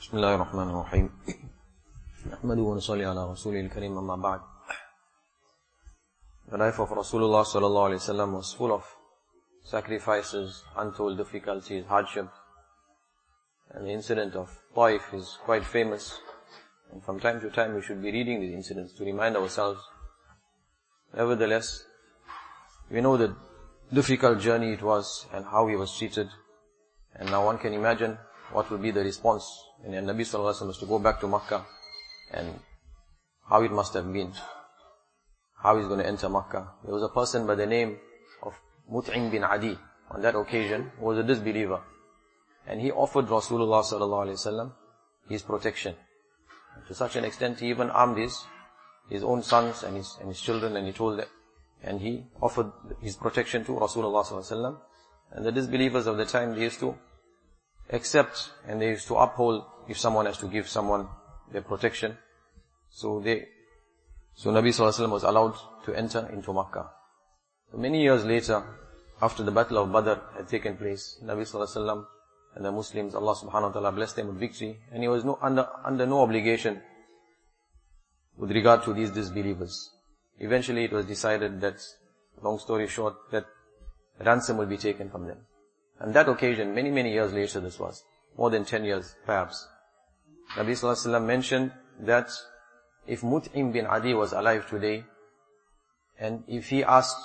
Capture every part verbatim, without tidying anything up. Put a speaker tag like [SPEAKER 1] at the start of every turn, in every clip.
[SPEAKER 1] بسم الله الرحمن الرحيم نحمده ونصلي على رسوله الكريم أما بعد. The life of Rasulullah sallallahu alaihi wasallam was full of sacrifices, untold difficulties, hardship. And the incident of Taif is quite famous. And from time to time we should be reading these incidents to remind ourselves. Nevertheless, we know the difficult journey it was and how he was treated. And now one can imagine what will be the response when the Nabi sallallahu alaihi wasallam was to go back to Makkah, and how it must have been, how he's going to enter Makkah. There was a person by the name of Mut'im bin Adi on that occasion who was a disbeliever, and he offered Rasulullah sallallahu alaihi wasallam his protection. To such an extent he even armed his his own sons and his and his children, and he told them, and he offered his protection to Rasulullah sallallahu alaihi wasallam. And the disbelievers of the time, they used to accept and they used to uphold if someone has to give someone their protection. So they, so Nabi sallallahu alaihi wasallam was allowed to enter into Makkah. So many years later, after the battle of Badr had taken place, Nabi sallallahu alaihi wasallam and the Muslims, Allah subhanahu wa ta'ala blessed them with victory, and he was no, under, under no obligation with regard to these disbelievers. Eventually it was decided that, long story short, that ransom will be taken from them. And that occasion, many, many years later this was, more than ten years perhaps, Nabi sallallahu alaihi wasallam mentioned that if Mut'im bin Adi was alive today, and if he asked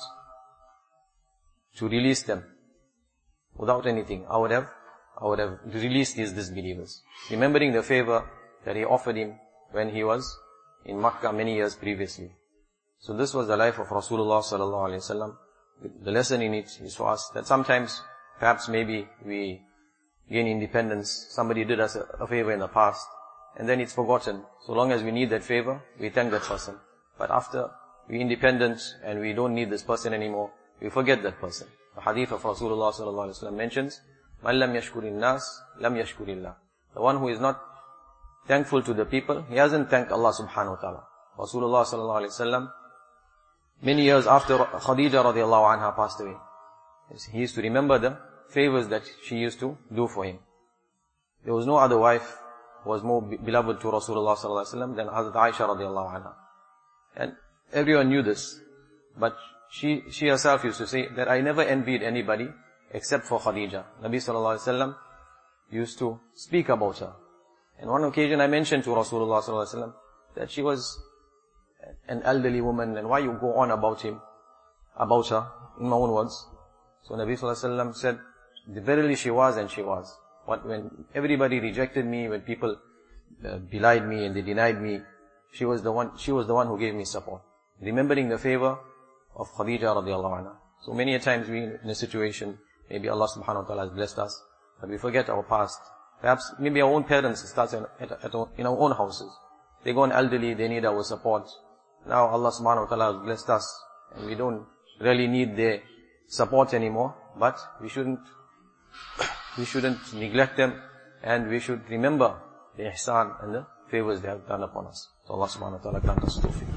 [SPEAKER 1] to release them without anything, I would have, I would have released these disbelievers, remembering the favor that he offered him when he was in Makkah many years previously. So this was the life of Rasulullah sallallahu alaihi wasallam. The lesson in it is for us that sometimes, perhaps maybe we gain independence, somebody did us a, a favor in the past, and then it's forgotten. So long as we need that favor, we thank that person. But after we're independent and we don't need this person anymore, we forget that person. The hadith of Rasulullah sallallahu alaihi wasallam mentions, "Man lam yashkurin nas, lam yashkurillah." The one who is not thankful to the people, he hasn't thanked Allah subhanahu wa ta'ala. Rasulullah sallallahu alaihi wasallam, many years after Khadija radiallahu anha passed away, he used to remember the favors that she used to do for him. There was no other wife who was more beloved to Rasulullah sallallahu alaihi wasallam than Hazrat Aisha radiallahu anha. And everyone knew this. But she, she herself used to say that I never envied anybody except for Khadija. Nabi sallallahu alaihi wasallam used to speak about her. And one occasion I mentioned to Rasulullah sallallahu alaihi wasallam that she was an elderly woman, and why you go on about him, about her, in my own words. So Nabi sallallahu alaihi wasallam said, verily she was, and she was. What, when everybody rejected me, when people uh, belied me and they denied me, she was the one, she was the one who gave me support. Remembering the favor of Khadija radiallahu anha. So many a times we in a situation, maybe Allah subhanahu wa ta'ala has blessed us, but we forget our past. Perhaps maybe our own parents, it starts at, at, at, in our own houses. They go on elderly, they need our support. Now Allah subhanahu wa ta'ala has blessed us, and we don't really need their support anymore, but we shouldn't, we shouldn't neglect them, and we should remember the ihsan and the favors they have done upon us. So Allah subhanahu wa ta'ala grant us tawfiq.